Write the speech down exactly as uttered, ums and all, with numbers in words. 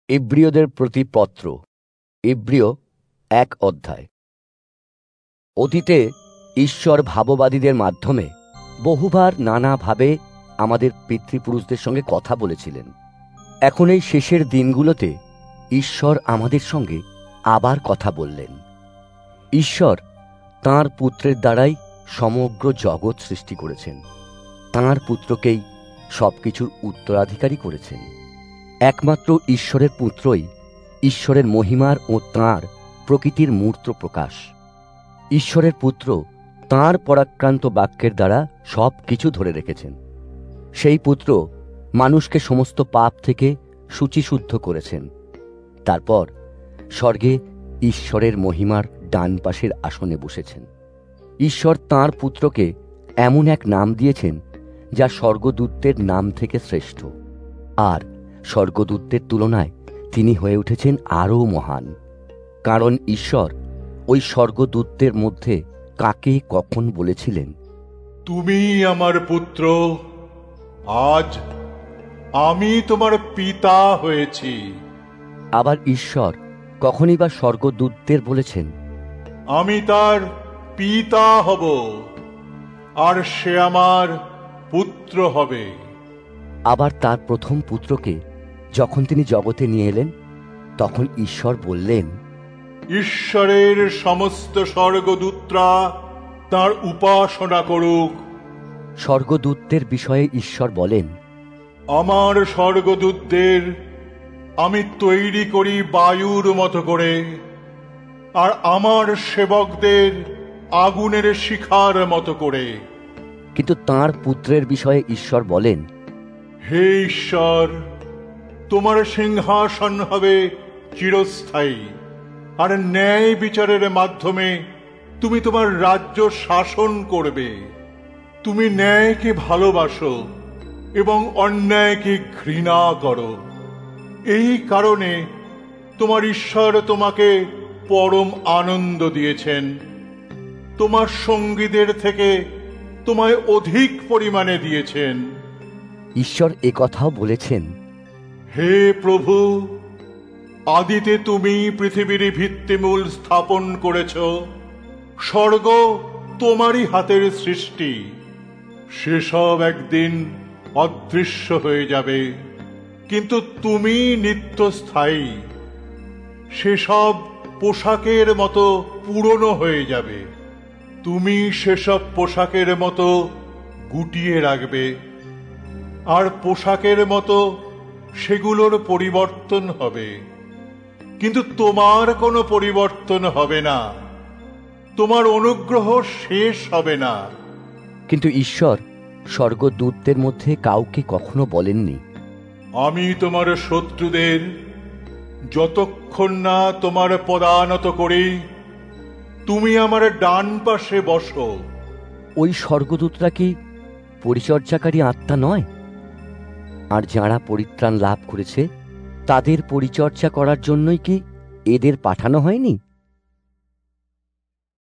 ইব্রিয়দের প্রতি পত্র, ইব্রিয় এক অধ্যায়। অতীতে ঈশ্বর ভাববাদীদের মাধ্যমে বহুবার নানাভাবে আমাদের পিতৃপুরুষদের সঙ্গে কথা বলেছিলেন। এখন এই শেষের দিনগুলোতে ঈশ্বর আমাদের সঙ্গে আবার কথা বললেন। ঈশ্বর তাঁর পুত্রের দ্বারাই সমগ্র জগৎ সৃষ্টি করেছেন, তাঁর পুত্রকেই সবকিছুর উত্তরাধিকারী করেছেন। একমাত্র ঈশ্বরের পুত্রই ঈশ্বরের মহিমার ও তাঁর প্রকৃতির মূর্ত প্রকাশ। ঈশ্বরের পুত্র তাঁর পরাক্রান্ত বাক্যের দ্বারা সব কিছু ধরে রেখেছেন। সেই পুত্র মানুষকে সমস্ত পাপ থেকে শুচিশুদ্ধ করেছেন। তারপর স্বর্গে ঈশ্বরের মহিমার ডান পাশের আসনে বসেছেন। ঈশ্বর তাঁর পুত্রকে এমন এক নাম দিয়েছেন যা স্বর্গদূতদের নাম থেকে শ্রেষ্ঠ, আর স্বর্গদূতদের তুলনায় তিনি হয়ে উঠেছেন আরও মহান। কারণ ঈশ্বর ওই স্বর্গদূতদের মধ্যে কাকে কখন বলেছিলেন, তুমি আমার পুত্র, আজ আমি তোমার পিতা হয়েছি। আবার ঈশ্বর কখনই বা স্বর্গদূতদের বলেছেন, আমি তার পিতা হব, আর সে আমার পুত্র হবে। আবার তার প্রথম পুত্রকে যখন তিনি জগতে নিয়ে এলেন, তখন ঈশ্বর বললেন, ঈশ্বরের সমস্ত স্বর্গদূতরা তার উপাসনা করুক। স্বর্গদূতদের বিষয়ে ঈশ্বর বলেন, আমার স্বর্গদূতদের আমি তৈরি করি বায়ুর মতো করে, আর আমার সেবকদের আগুনের শিখার মতো করে। কিন্তু তাঁর পুত্রের বিষয়ে ঈশ্বর বলেন, হে ঈশ্বর, তোমার সিংহাসন হবে চিরস্থায়ী, আর ন্যায় বিচারের মাধ্যমে তুমি তোমার রাজ্য শাসন করবে। তুমি ন্যায়কে ভালোবাসো এবং অন্যায়কে ঘৃণা করো। এই কারণে তোমার ঈশ্বর তোমাকে পরম আনন্দ দিয়েছেন। তোমার সঙ্গীদের থেকে তোমায় অধিক পরিমাণে দিয়েছেন। ঈশ্বর একথাও বলেছেন, হে প্রভু, আদিতে তুমি পৃথিবীর ভিত্তিমূল স্থাপন করেছ। স্বর্গ তোমারই হাতের সৃষ্টি। সেসব একদিন অদৃশ্য হয়ে যাবে, কিন্তু তুমি নিত্যস্থায়ী। সেসব পোশাকের মতো পুরনো হয়ে যাবে, তুমি সেসব পোশাকের মতো গুটিয়ে রাখবে, আর পোশাকের মতো সেগুলোর পরিবর্তন হবে। কিন্তু তোমার কোনো পরিবর্তন হবে না, তোমার অনুগ্রহ শেষ হবে না। কিন্তু ঈশ্বর স্বর্গদূতদের মধ্যে কাউকে কখনো বলেননি, আমি তোমার শত্রুদের যতক্ষণ না তোমার পদানত করি, তুমি আমার ডান পাশে বসো। ওই স্বর্গদূতরা কি পরিচর্যাকারী আত্মা নয়? আর যাঁরা পরিত্রাণ লাভ করেছে তাদের পরিচর্যা করার জন্যই কি এদের পাঠানো হয়নি?